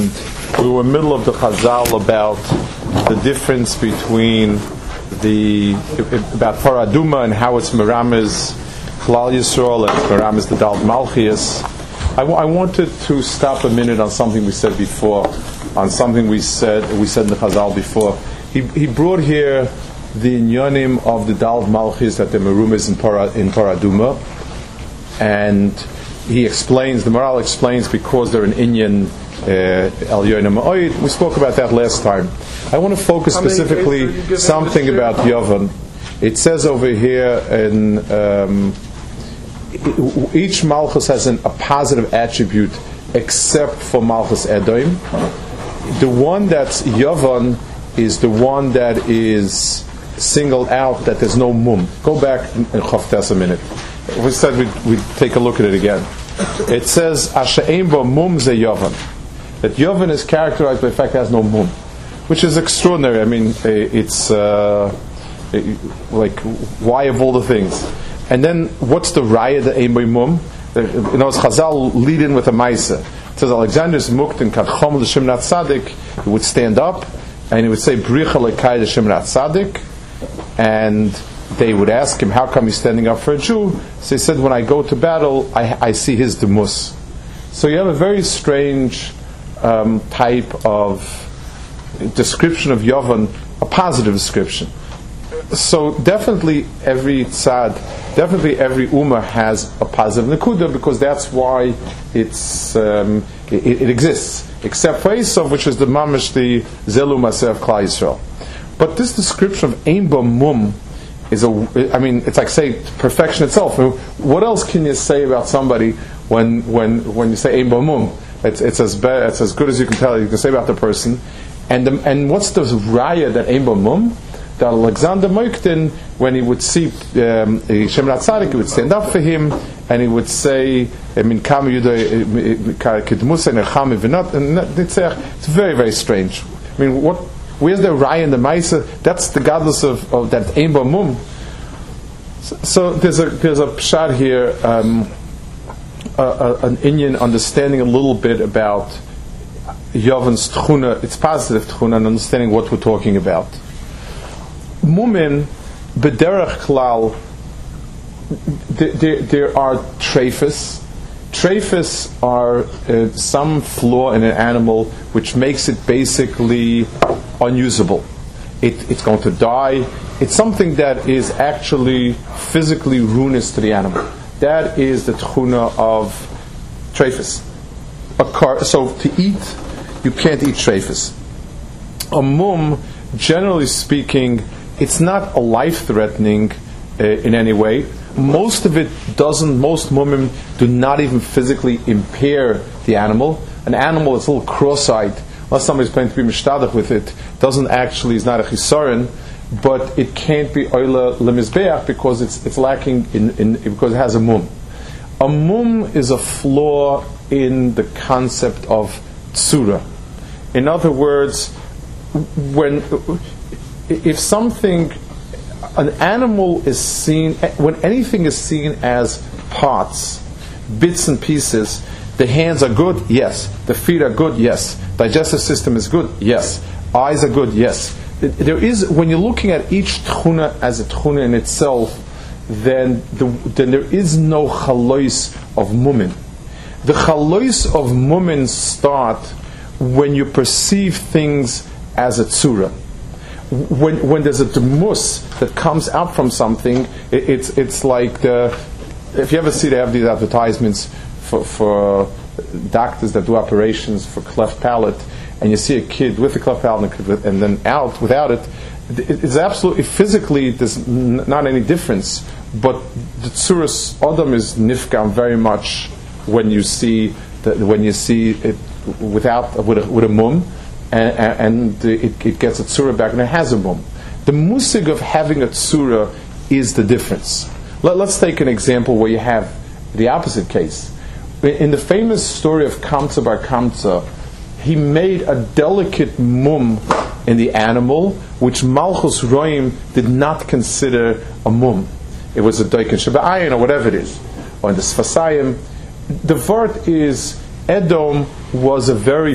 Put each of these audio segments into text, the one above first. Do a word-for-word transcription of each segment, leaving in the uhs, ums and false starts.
Um, we were in the middle of the Chazal about the difference between the about Paraduma and how it's Merames Klal Yisrael and Merames the Dald Malchias. I, w- I wanted to stop a minute on something we said before, on something we said we said in the Chazal before. He he brought here the inyanim of the Dald Malchias that the Merames in Para in Paraduma, and he explains, the Maral explains, because they're an Inyan El Yonim Ma'oid. We spoke about that last time. I want to focus specifically something about Yovan. It says over here, in um, each Malchus has an, a positive attribute except for Malchus Edom. The one that's Yovan is the one that is singled out, that there's no mum. Go back in Chavtes a minute. We said we'd, we'd take a look at it again. It says Ashe'em bo mum ze Yovan, that Yovan is characterized by the fact it has no mum, which is extraordinary. I mean, it's uh, like, why of all the things? And then what's the raya the Ein bo mum? You know, Chazal lead in with a Maisa. It says Alexander's muktin kadchom l'shimnat tzadik. He would stand up and he would say bricha lekai l'shimnat tzadik, and they would ask him, how come he's standing up for a Jew? So he said, when I go to battle, I, I see his demus. So you have a very strange um, type of description of Yovan, a positive description. So definitely every tzad, definitely every ummah has a positive nekuda, because that's why it's um, it, it exists. Except for Esav, which is the mamish, the zelu maseh of Klal Yisrael. But this description of ein bo mum is a, I mean, it's like say perfection itself. I mean, what else can you say about somebody when when when you say ein bo mum? It's it's as bad, it's as good as you can tell. You can say about the person, and the, and what's the raya that ein bo mum? That Alexander Moiktin, when he would see um, Shemrat Tzadik, he would stand up for him and he would say, "Min kam yuda kidmusa necham v'nat." It's very very strange. I mean, what? Where's the raya and the Maisa? That's the godless of, of that Ein bo mum. So, so there's a there's a pshat here, um, a, a, an Indian understanding a little bit about Yovan's tchuna, its positive tchuna, and understanding what we're talking about. Mumin b'derech klal, there, there are treifas. Treifas are uh, some flaw in an animal which makes it basically unusable. It, it's going to die. It's something that is actually physically ruinous to the animal. That is the tchuna of treifas. A car, so to eat, you can't eat treifas. A mum, generally speaking, it's not a life-threatening uh, in any way. Most of it doesn't, most mumim do not even physically impair the animal. An animal that's a little cross-eyed, unless somebody's planning to be mishtadach with it, doesn't actually, is not a chisaron, but it can't be oila lemizbeach because it's it's lacking in, in because it has a mum. A mum is a flaw in the concept of tsura. In other words, when if something, an animal is seen, when anything is seen as parts, bits and pieces, the hands are good, yes. The feet are good, yes. Digestive system is good, yes. Eyes are good, yes. There is, when you're looking at each tchuna as a tchuna in itself, then the, then there is no chalois of mumin. The chalois of mumin start when you perceive things as a tzura. When when there's a demus that comes out from something, it, it's it's like the, if you ever see they have these advertisements for, for doctors that do operations for cleft palate, and you see a kid with a cleft palate and then out without it, it's absolutely physically there's n- not any difference, but the tzuras adam is nifgam very much when you see the, when you see it without with a, with a mum. And, and it, it gets a tzura back, and it has a mum. The musig of having a tzura is the difference. Let, let's take an example where you have the opposite case. In the famous story of Kamsa bar Kamsa, he made a delicate mum in the animal, which Malchus Roim did not consider a mum. It was a doikin shaba'ayin or whatever it is, or in the Sfasayim. The vort is Edom was a very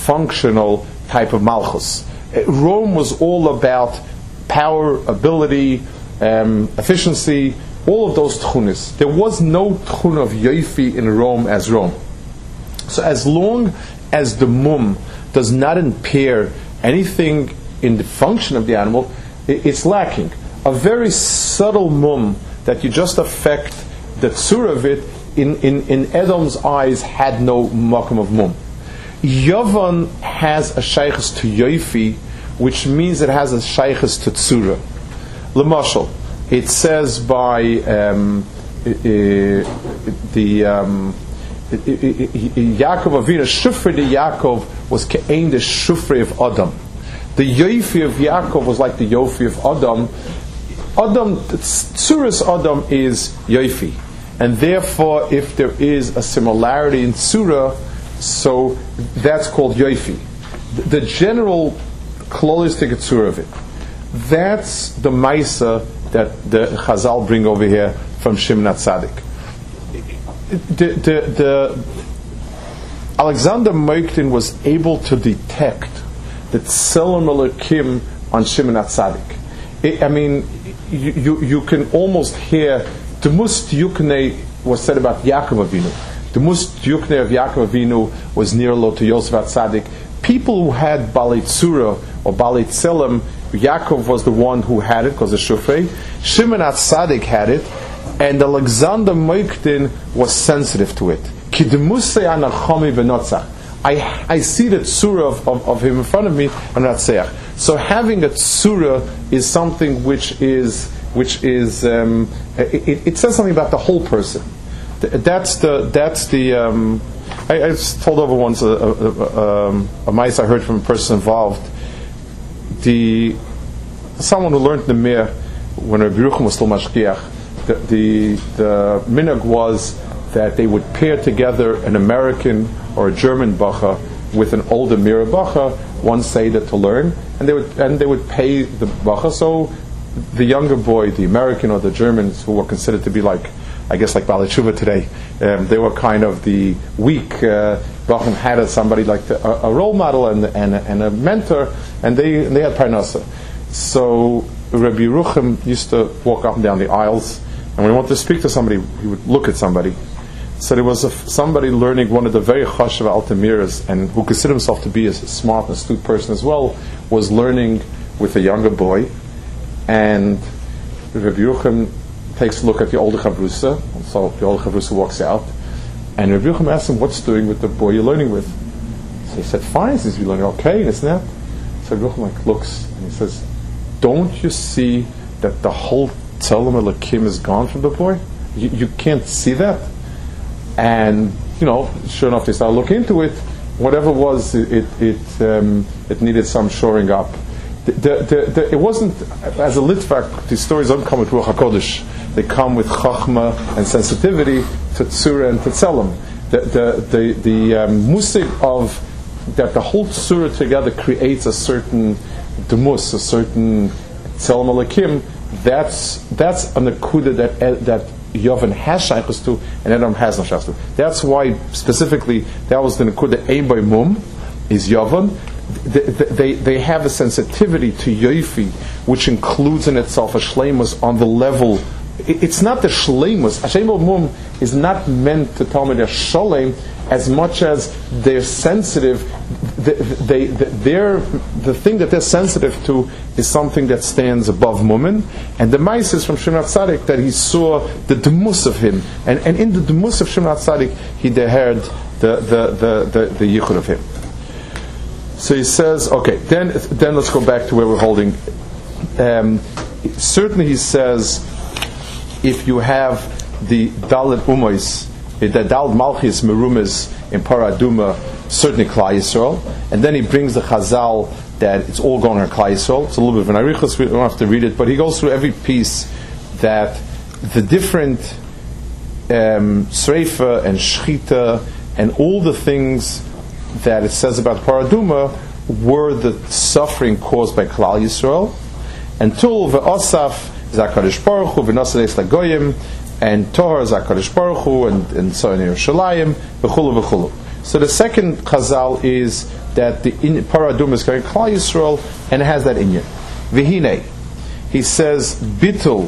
functional type of malchus. Rome was all about power, ability, um, efficiency, all of those tchunis. There was no tchun of yoifi in Rome as Rome. So as long as the mum does not impair anything in the function of the animal, it's lacking. A very subtle mum that you just affect the tzura of it, in, in, in Edom's eyes, had no makom of mum. Yavan has a shaykhs to yoifi, which means it has a shaykhs to tzura. L'mashal, it says by um, uh, the um, Yaakov Avinu, Shufrei de Yaakov was ke'ein the Shufrei of Adam. The yoifi of Yaakov was like the yofi of Adam. Adam, Tzuras Adam is yoifi, and therefore, if there is a similarity in Tzura, so that's called yoifi. The, the general klolistic Tzura of it. That's the Maisa that the Chazal bring over here from Shimon HaTzadik. The, the, the Alexander Mouktin was able to detect the Tzelem Elokim on Shimon HaTzadik. I mean, you, you, you can almost hear the Must Yukne was said about Yaakov Avinu. The Must Yukne of Yaakov Avinu was near lo to Yosef HaTzadik. People who had Balei Tzura or Balei Tzelem, Yaakov was the one who had it because of Shufrei. Shimon HaTzadik had it, and Alexander Mouktin was sensitive to it. I, I see the tzura of, of, of him in front of me, and Ratzeach. So having a tzura is something which is which is um, it, it says something about the whole person. That's the that's the um, I, I told over once a, a, a, um, a mice I heard from a person involved. The someone who learned the mir when Rabbi Yerucham was still mashgiach. The the, the minhag was that they would pair together an American or a German bacha with an older Mira bacha, one seder to learn, and they would and they would pay the bacha. So the younger boy, the American or the Germans, who were considered to be like, I guess like Balei Tshuva today, um, they were kind of the weak. Uh, Bacham had somebody like the, a, a role model and and, and a mentor, and they and they had parnasa. So Rabbi Yerucham used to walk up and down the aisles, and when he wanted to speak to somebody, he would look at somebody. So there was a, somebody learning one of the very chashav altamiras, and who considered himself to be a smart and astute person as well, was learning with a younger boy, and Rabbi Yerucham takes a look at the older chavrusa, so the older chavrusa walks out, and Rabbi Yerucham asks him, "What's doing with the boy you're learning with?" So he said, "Fine." He says, "You're learning okay, isn't that?" So Rabbi Yerucham like looks and he says, "Don't you see that the whole Tzelem Elokim is gone from the boy? You, you can't see that?" And you know, sure enough, they started looking into it. Whatever was, it it it, um, it needed some shoring up. The, the, the, the, it wasn't as a litvak. These stories don't come with Ruach Hakodesh. They come with chachma and sensitivity to tzura and to tzelem. The the the, the um, musig of that the whole tzura together creates a certain demus, a certain tzelem alakim. That's that's a nekuda that that. Yovan has shaykhus to, and Edom has no shaykhus to. That's why specifically that was the nekuda ein by mum is Yovan. They, they they have a sensitivity to yoifi, which includes in itself a shleimus on the level. It's not the shleimus. A shleimus mum is not meant to tell me they're sholem as much as they're sensitive. They, they, they, they're, the thing that they're sensitive to is something that stands above mumin. And the mice is from Shimon HaTzadik that he saw the demus of him, and, and in the demus of Shimon HaTzadik he heard the the the the, the yichud of him. So he says, okay, then then let's go back to where we're holding. Um, certainly, he says, if you have the Dalet Umois, the Dalet Malchis Merumas in Paraduma, certainly Klal Yisrael, and then he brings the Chazal that it's all going on Klal Yisrael. It's a little bit of an arichos, we don't have to read it, but he goes through every piece that the different um, Sreifa and Shchita and all the things that it says about Paraduma were the suffering caused by Klal Yisrael. And Tul ve'osaf zakadosh baruch hu v'nasadeis lagoyim, and Torah zakadosh baruch hu, and and so in Yerushalayim v'chulu v'chulu. So the second Chazal is that the in, Paraduma is carrying Klal Yisrael, and it has that inyan. V'hinei, he says, Bitul,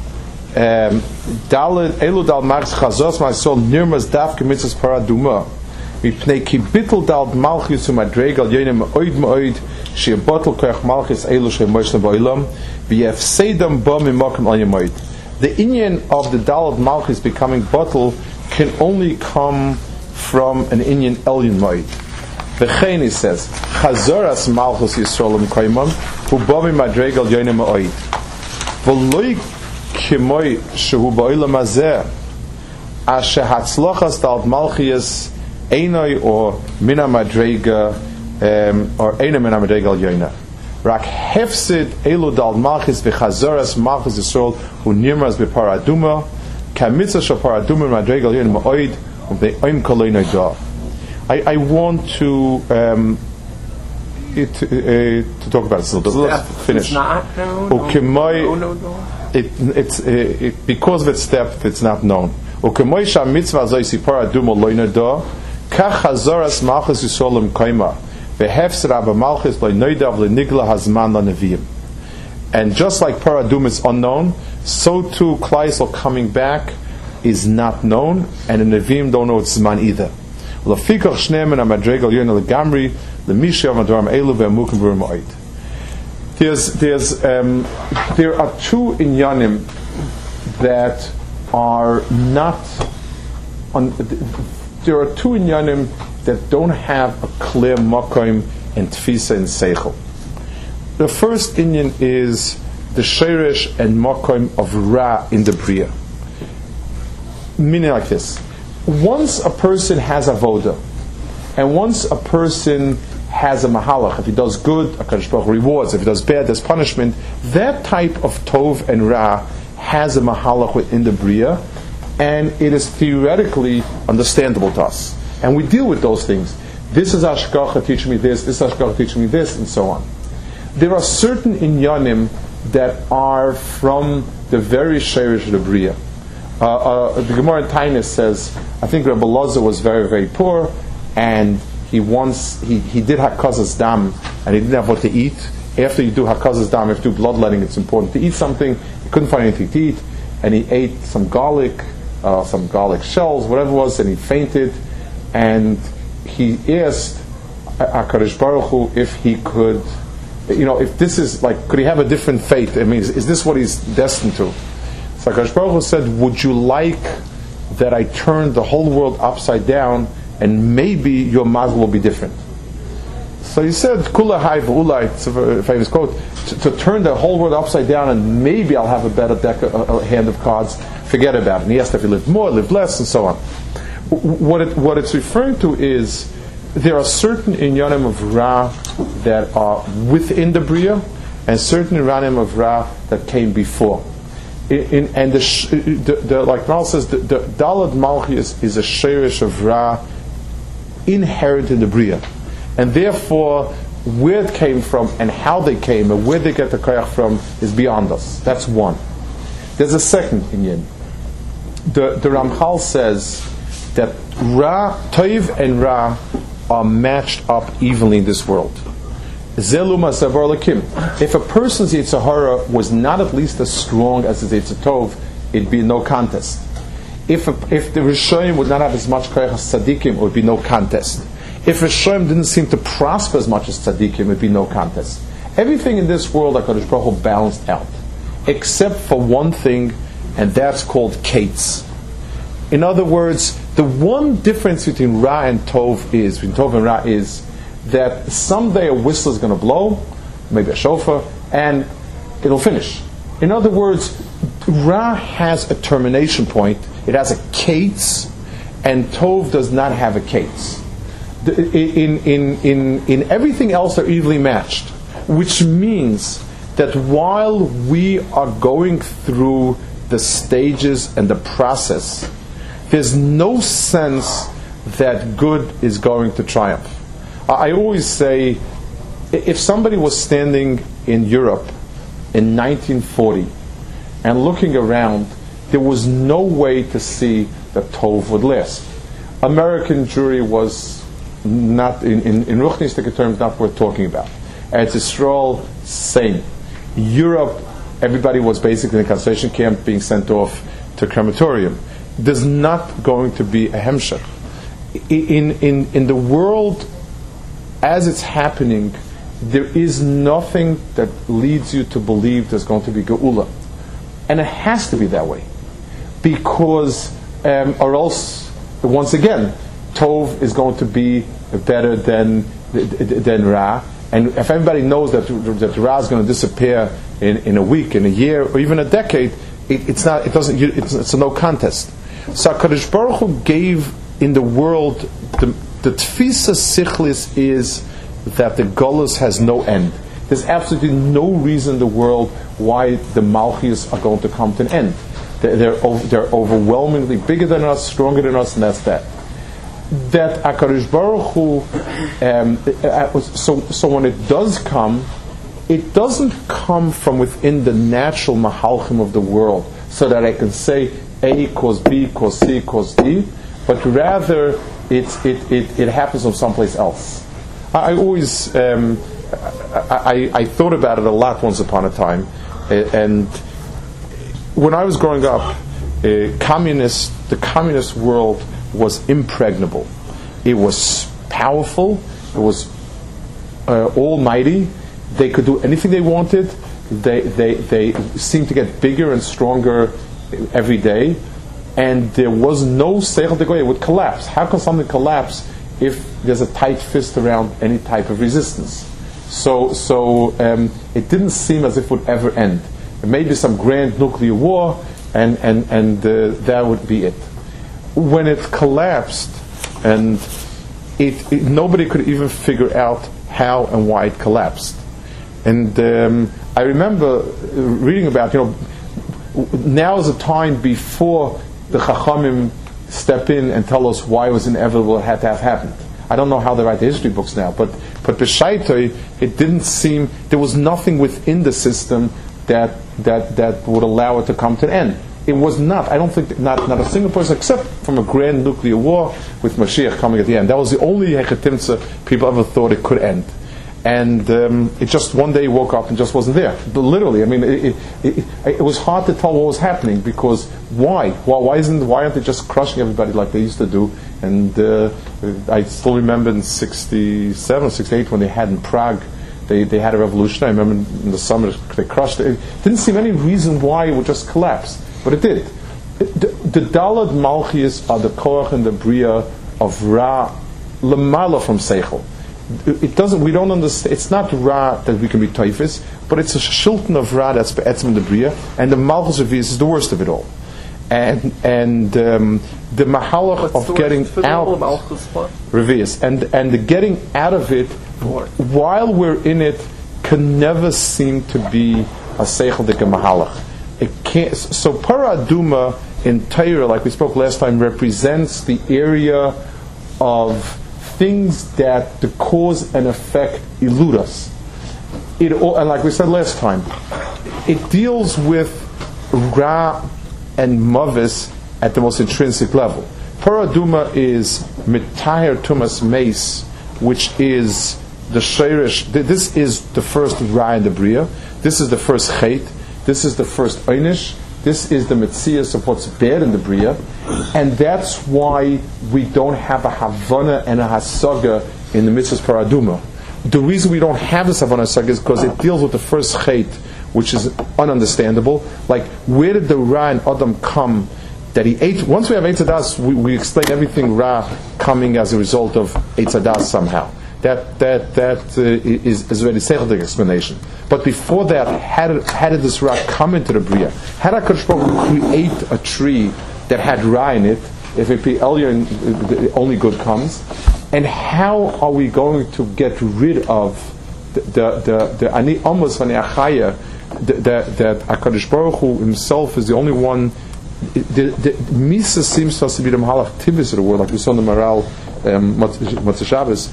Daled Elu Dal Max Chazos Ma'asol Nirmas Daf Kemitzas Paraduma. Mipnei Ki Bitul Dal Malchus Umadregal Yonim Oid Moid She'Botel Koach Malchus Elu She'Moshna Boilam V'Yefseidam Ba Mimokim Al Yemoid. The inyan of the Daled Malchus becoming bottle can only come from an inyan Elyon Moid. V'chein, he says, Chazoras Malchus Yisrael M'Koimam Hu Ba Mimadregal Yonim Oid V'Loi Kimoi Shehu Boilam Hazeh Asher Hatzlochas Daled Malchus Einoi or Mina Madrega um, or Eina Mina Madrega Al Yoina. Rak Hefsid Elu Daled Malchus V'Chazoras Malchus Yisrael Hu Nirmas B'Paraduma Kamitzah Shal Paraduma Madrega Al Yoina Ma'oid U'Be'oim Koloinoi Da. I, I want to um, it, uh, to talk about this a little bit. Let's finish. It's not known. Ukemoi, no, no, no. It, it's uh, it, because of its depth, it's not known. Ukemoi sham mitzvah zoisi paraduma loina da kach hazaras malchus yisolem kaima vehefs rabba malchus loinoidav lenigla hazman lanevim. And just like paraduma is unknown, so too Klal Yisrael coming back is not known, and the Nevi'im don't know its zman either. There's there's um, there are two inyanim that are not on, there are two inyanim that don't have a clear makom and tfisa and seichel. The first inyan is the sheresh and makom of ra in the bria, meaning like this: once a person has avoda, and once a person has a mahalach, if he does good, HaKadosh Baruch Hu rewards. If he does bad, there's punishment. That type of tov and ra has a mahalach within the bria, and it is theoretically understandable to us. And we deal with those things. This is Hashgacha teaching me this, this is Hashgacha teaching me this, and so on. There are certain inyanim that are from the very sherish of the bria. Uh, uh, the Gemara in Tainis says, I think Rabbi Loza was very, very poor, and he once he, he did hakazas dam, and he didn't have what to eat. After you do hakazas dam, if you do bloodletting, it's important to eat something. He couldn't find anything to eat, and he ate some garlic, uh, some garlic shells, whatever it was, and he fainted. And he asked HaKadosh Baruch Hu if he could, you know, if this is like, could he have a different fate? I mean, is, is this what he's destined to? So HaKadosh Baruch Hu said, would you like that I turn the whole world upside down, and maybe your mazel will be different? So he said, Kula hai v'ulai, it's a famous quote, to, to turn the whole world upside down and maybe I'll have a better deck, a, a hand of cards, forget about it. And he asked if he lived more, lived less, and so on. What, it, what it's referring to is, there are certain inyanim of Ra that are within the Bria, and certain inyanim of Ra that came before. In, in, and the, the, the like Mal says, the, the Dalad Malchi is, is a sherish of Ra inherent in the Bria, and therefore where it came from and how they came and where they get the koyach from is beyond us. That's one. There's a second inyan. The, the Ramchal says that Ra, Toiv and Ra are matched up evenly in this world. Zeluma Zavar Lakim. If a person's Yetzer Hara was not at least as strong as his Yetzer Tov, it'd be no contest. If a, if the Rishonim would not have as much koyach as Tzaddikim, it would be no contest. If Rishonim didn't seem to prosper as much as Tzaddikim, it would be no contest. Everything in this world, HaKadosh Baruch Hu balanced out, except for one thing, and that's called Kates. In other words, the one difference between Ra and Tov is, between Tov and Ra is, that someday a whistle is going to blow, maybe a shofar, and it'll finish. In other words, Ra has a termination point, it has a kates, and Tov does not have a kates. In, in, in, in everything else, they're evenly matched, which means that while we are going through the stages and the process, there's no sense that good is going to triumph. I always say, if somebody was standing in Europe in nineteen forty and looking around, there was no way to see that Tov would last. American Jewry was not in in, in Ruchnistic terms, not worth talking about. Eretz Yisrael, same. Europe, everybody was basically in a concentration camp, being sent off to crematorium. There's not going to be a hemshech. In in in the world, as it's happening, there is nothing that leads you to believe there's going to be geula, and it has to be that way, because um, or else, once again, Tov is going to be better than than Ra, and if everybody knows that that Ra is going to disappear in, in a week, in a year, or even a decade, it, it's not. It doesn't. It's, it's a no contest. So HaKadosh Baruch Hu gave in the world the the tfisa sichlis is that the Golus has no end. There's absolutely no reason in the world why the Malchus are going to come to an end. They're, they're, they're overwhelmingly bigger than us, stronger than us, and that's that. That HaKadosh Baruch Hu, um, so, so when it does come, it doesn't come from within the natural Mahalchim of the world, so that I can say A cause B, cause C, cause D, but rather it's, it, it, it happens from someplace else. I always, um, I, I, I thought about it a lot once upon a time, and when I was growing up, uh, communist, the communist world was impregnable. It was powerful. It was uh, almighty. They could do anything they wanted. They, they, they seemed to get bigger and stronger every day, and there was no seichel degoy. It would collapse. How can something collapse if there's a tight fist around any type of resistance? So, so um, it didn't seem as if it would ever end. Maybe some grand nuclear war, and and and uh, that would be it. When it collapsed, and it, it nobody could even figure out how and why it collapsed. And um, I remember reading about, you know, now is a time before the Chachamim step in and tell us why it was inevitable, it had to have happened. I don't know how they write the history books now, but but b'shaitoi, it didn't seem, there was nothing within the system that that that would allow it to come to an end. It was not. I don't think not not a single person, except from a grand nuclear war with Mashiach coming at the end. That was the only hechetimtza people ever thought it could end. And um, it just one day woke up and just wasn't there. Literally, I mean, it, it, it, it was hard to tell what was happening, because why? Why, why isn't? Why aren't they just crushing everybody like they used to do? And uh, I still remember in sixty-seven, sixty-eight when they had in Prague, they, they had a revolution. I remember in the summer they crushed it. It didn't seem any reason why it would just collapse, but it did. It, the, the Dalad Malchias are the Koach and the Bria of Ra Lamala from Seichel. It doesn't. We don't understand. It's not Ra that we can be Taifis, but it's a shilton of Ra that's Be'etzim the Bria, and the Malchus of is the worst of it all. And and um, the Mahalach of getting out, Revius, and and the getting out of it while we're in it can never seem to be a Seichel Dika Mahalach. It can't. So Paraduma in Torah, like we spoke last time, represents the area of things that the cause and effect elude us. It all, and like we said last time, it deals with Ra and Mavis at the most intrinsic level. Paraduma is Mitayr Tumas Mace, which is the Sheirish. This is the first Ra in the Bria. This is the first Chait. This is the first Einish. This is the Metzias of what's bad in the Bria, and that's why we don't have a Havana and a Hasaga in the Mitzvahs Paraduma. The reason we don't have this Havana Hasaga is because it deals with the first Chait, which is ununderstandable. Like, where did the Ra and Adam come that he ate? Once we have Eitz Hadas, we, we explain everything Ra coming as a result of Eitz Hadas somehow. That that that uh, is, is already seichel explanation. But before that, how did, how did this Ra come into the Bria? How did HaKadosh Baruch Hu create a tree that had Ra in it? If it be Elyon, only good comes. And how are we going to get rid of the the the ani amos v'ani achaya that that HaKadosh Baruch Hu himself is the only one? The, the Misa seems to us to be the Mahalach Tivis of the world, like we saw in the Maral um, Motzei Shabbos.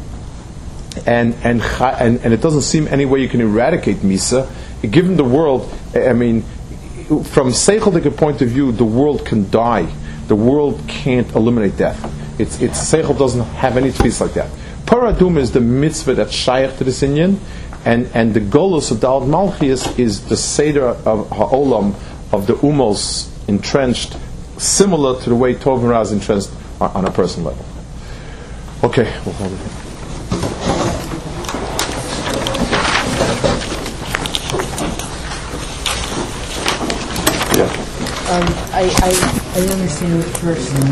And, and and and it doesn't seem any way you can eradicate Misa. Given the world, I mean, from Seichelic point of view, the world can die. The world can't eliminate death. It's it's seichel doesn't have any tefis like that. Paraduma is the mitzvah that's shaykh to the sinyan, and and the golus of Daled Malchus is the seder of ha'olam of the umos entrenched, similar to the way Tov and Ra is entrenched on, on a personal level. Okay, we'll hold it here. Um, I, I, I understand it first.